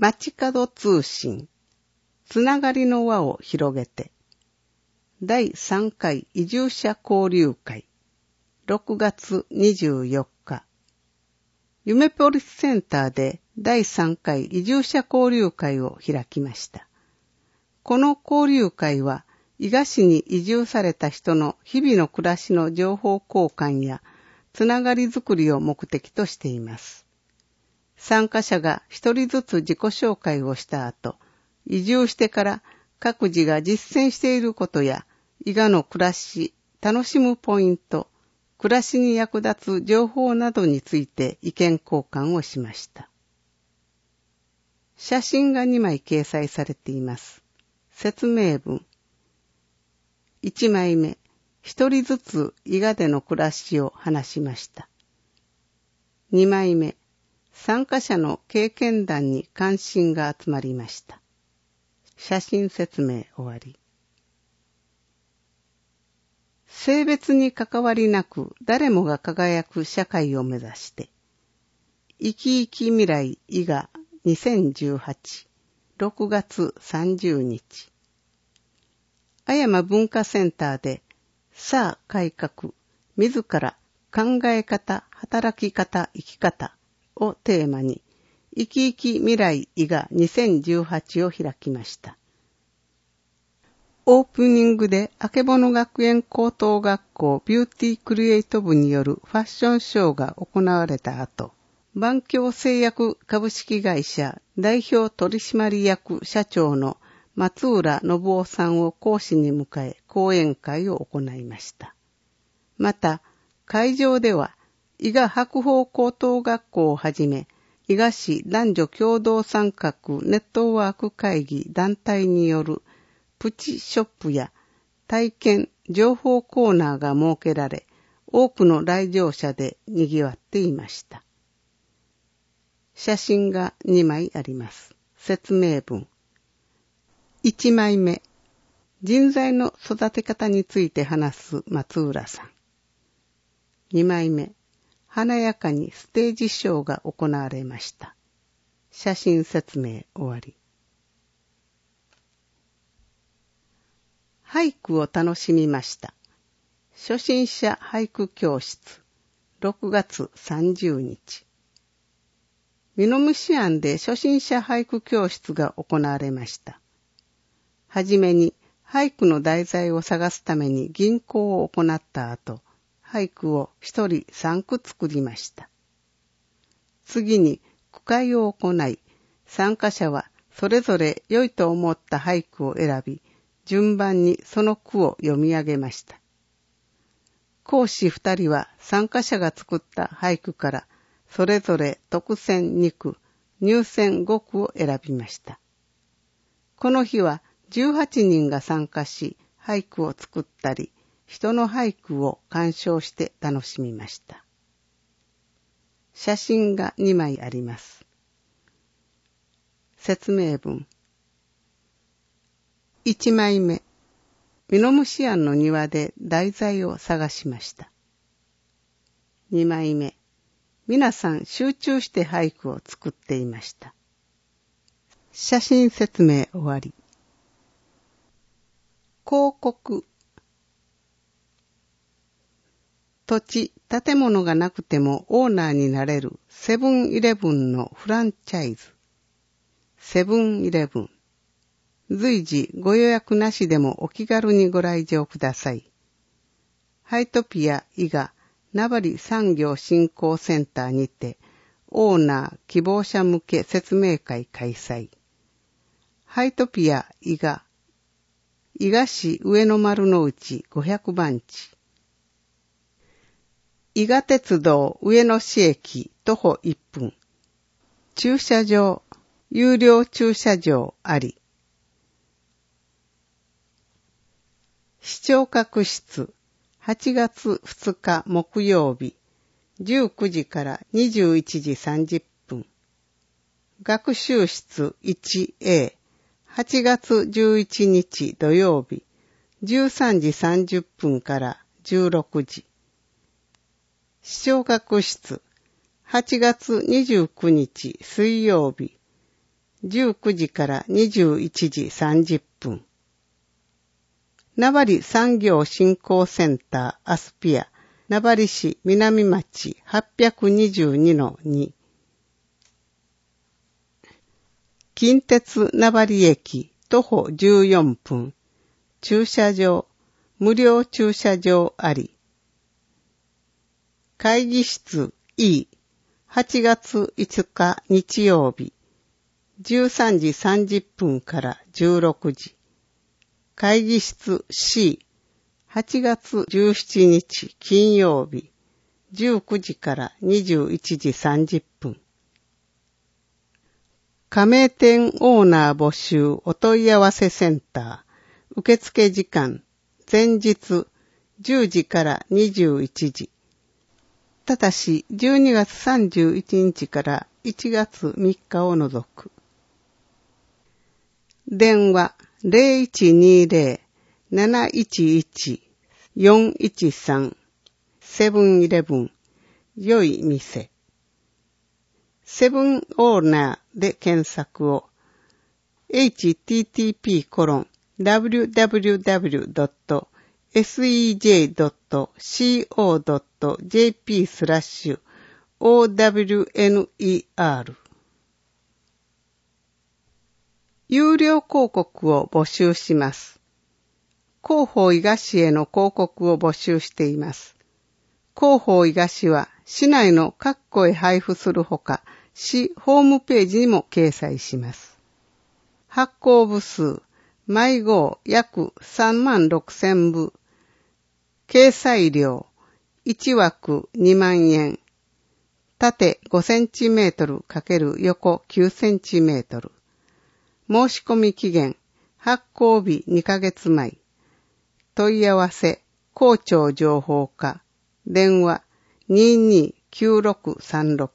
街角通信、つながりの輪を広げて、第3回移住者交流会、6月24日、夢ポリスセンターで第3回移住者交流会を開きました。この交流会は、伊賀市に移住された人の日々の暮らしの情報交換やつながりづくりを目的としています。参加者が一人ずつ自己紹介をした後、移住してから各自が実践していることや、伊賀の暮らし、楽しむポイント、暮らしに役立つ情報などについて意見交換をしました。写真が2枚掲載されています。説明文。1枚目、一人ずつ伊賀での暮らしを話しました。2枚目、参加者の経験談に関心が集まりました。写真説明終わり。性別に関わりなく誰もが輝く社会を目指して、生き生き未来伊賀2018、6月30日。あやま文化センターで、さあ改革、自ら考え方、働き方、生き方をテーマに、生き生き未来伊賀2018を開きました。オープニングで、あけぼの学園高等学校ビューティークリエイト部によるファッションショーが行われた後、万協製薬株式会社代表取締役社長の松浦信夫さんを講師に迎え講演会を行いました。また、会場では、伊賀白鳳高等学校をはじめ、伊賀市男女共同参画ネットワーク会議団体によるプチショップや体験情報コーナーが設けられ、多くの来場者で賑わっていました。写真が2枚あります。説明文。1枚目、人材の育て方について話す松浦さん。2枚目、華やかにステージショーが行われました。写真説明終わり。俳句を楽しみました。初心者俳句教室、6月30日。美濃虫庵で初心者俳句教室が行われました。はじめに俳句の題材を探すために吟行を行った後、俳句を一人3句作りました。次に句会を行い、参加者はそれぞれ良いと思った俳句を選び、順番にその句を読み上げました。講師2人は参加者が作った俳句からそれぞれ特選2句、入選5句を選びました。この日は18人が参加し、俳句を作ったり、人の俳句を鑑賞して楽しみました。写真が2枚あります。説明文。1枚目、美濃虫庵の庭で題材を探しました。2枚目、皆さん集中して俳句を作っていました。写真説明終わり。広告。土地、建物がなくてもオーナーになれるセブンイレブンのフランチャイズ。セブンイレブン。随時ご予約なしでもお気軽にご来場ください。ハイトピア伊賀名張産業振興センターにてオーナー希望者向け説明会開催。ハイトピア伊賀伊賀市上野丸の内500番地。伊賀鉄道上野市駅徒歩1分。駐車場、有料駐車場あり。視聴覚室、8月2日木曜日、19時から21時30分。学習室 1A、8月11日土曜日、13時30分から16時。視聴覚室、8月29日水曜日、 19時から21時30分。名張産業振興センターアスピア、名張市南町 822-2。近鉄名張駅徒歩14分。駐車場、無料駐車場あり。会議室 E、8月5日日曜日、13時30分から16時。会議室 C、8月17日金曜日、19時から21時30分。加盟店オーナー募集お問い合わせセンター。受付時間、前日10時から21時。ただし、12月31日から1月3日を除く。電話 0120-711-413 セブンイレブン、良い店。セブンオーナーで検索を。http://sej.co.jp/OWNER 有料広告を募集します。広報伊賀市への広告を募集しています。広報伊賀市は市内の各戸へ配布するほか、市ホームページにも掲載します。発行部数、毎号約36,000部。掲載料、1枠2万円。縦5センチメートル×横9センチメートル。申し込み期限、発行日2ヶ月前。問い合わせ、広聴情報課。電話、229636。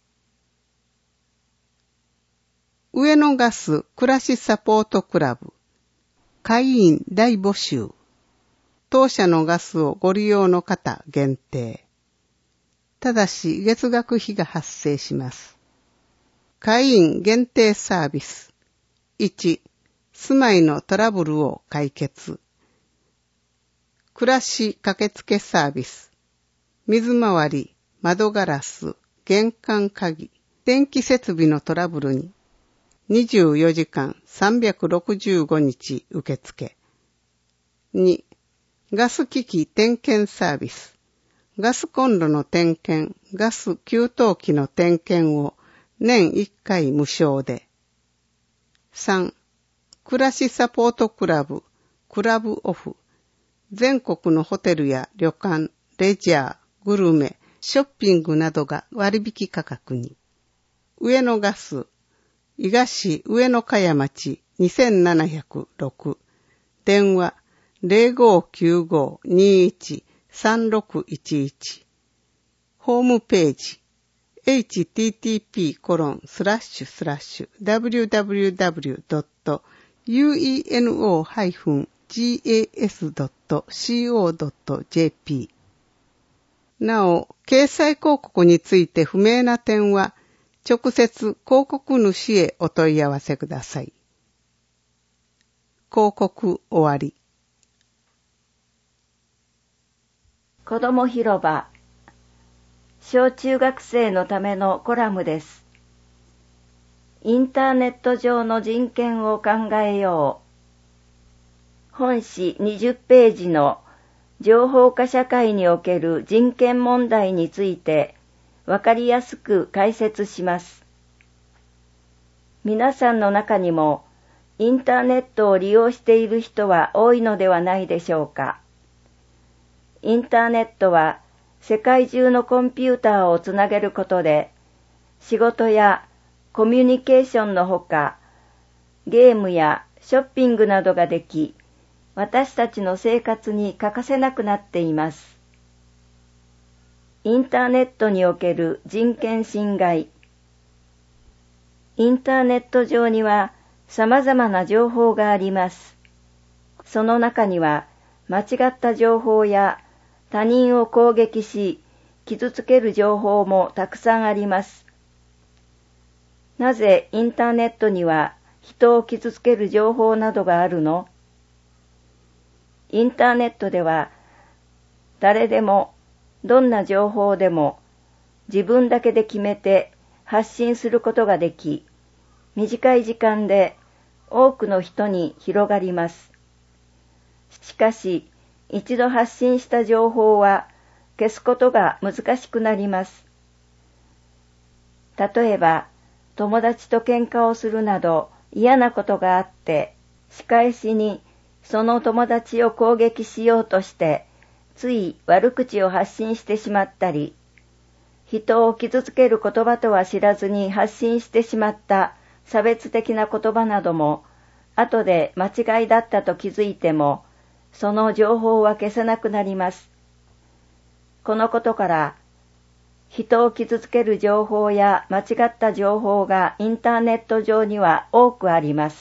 上野ガス暮らしサポートクラブ。会員大募集。当社のガスをご利用の方限定。ただし月額費が発生します。会員限定サービス。1、住まいのトラブルを解決。暮らし駆けつけサービス。水回り、窓ガラス、玄関鍵、電気設備のトラブルに24時間365日受付。2、ガス機器点検サービス。ガスコンロの点検、ガス給湯器の点検を年1回無償で。3、暮らしサポートクラブ、クラブオフ。全国のホテルや旅館、レジャー、グルメ、ショッピングなどが割引価格に。上野ガス、伊賀市上野茅町2706。電話0595-213611。ホームページhttp://www.ueno-gas.co.jp。なお、掲載広告について不明な点は、直接広告主へお問い合わせください。広告終わり。 子ども広場、小中学生のためのコラムです。インターネット上の人権を考えよう。本誌20ページの情報化社会における人権問題についてわかりやすく解説します。皆さんの中にもインターネットを利用している人は多いのではないでしょうか。インターネットは世界中のコンピューターをつなげることで仕事やコミュニケーションのほかゲームやショッピングなどができ、私たちの生活に欠かせなくなっています。インターネットにおける人権侵害。インターネット上には様々な情報があります。その中には間違った情報や他人を攻撃し傷つける情報もたくさんあります。 なぜインターネットには人を傷つける情報などがあるの？インターネットでは誰でもどんな情報でも自分だけで決めて発信することができ、短い時間で多くの人に広がります。しかし、一度発信した情報は消すことが難しくなります。例えば、友達と喧嘩をするなど嫌なことがあって、仕返しにその友達を攻撃しようとして、つい悪口を発信してしまったり、人を傷つける言葉とは知らずに発信してしまった差別的な言葉なども、後で間違いだったと気づいても、その情報は消せなくなります。このことから、人を傷つける情報や間違った情報がインターネット上には多くあります。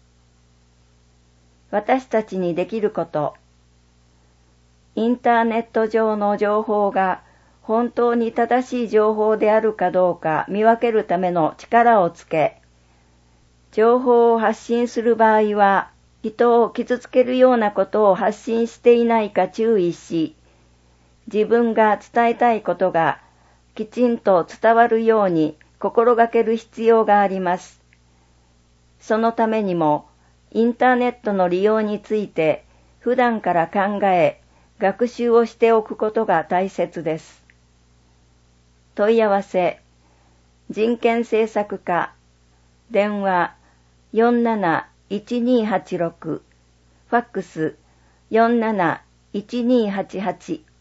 私たちにできること。インターネット上の情報が本当に正しい情報であるかどうか見分けるための力をつけ、情報を発信する場合は、人を傷つけるようなことを発信していないか注意し、自分が伝えたいことがきちんと伝わるように心がける必要があります。そのためにも、インターネットの利用について普段から考え、学習をしておくことが大切です。問い合わせ、人権政策課、電話471286、ファックス471288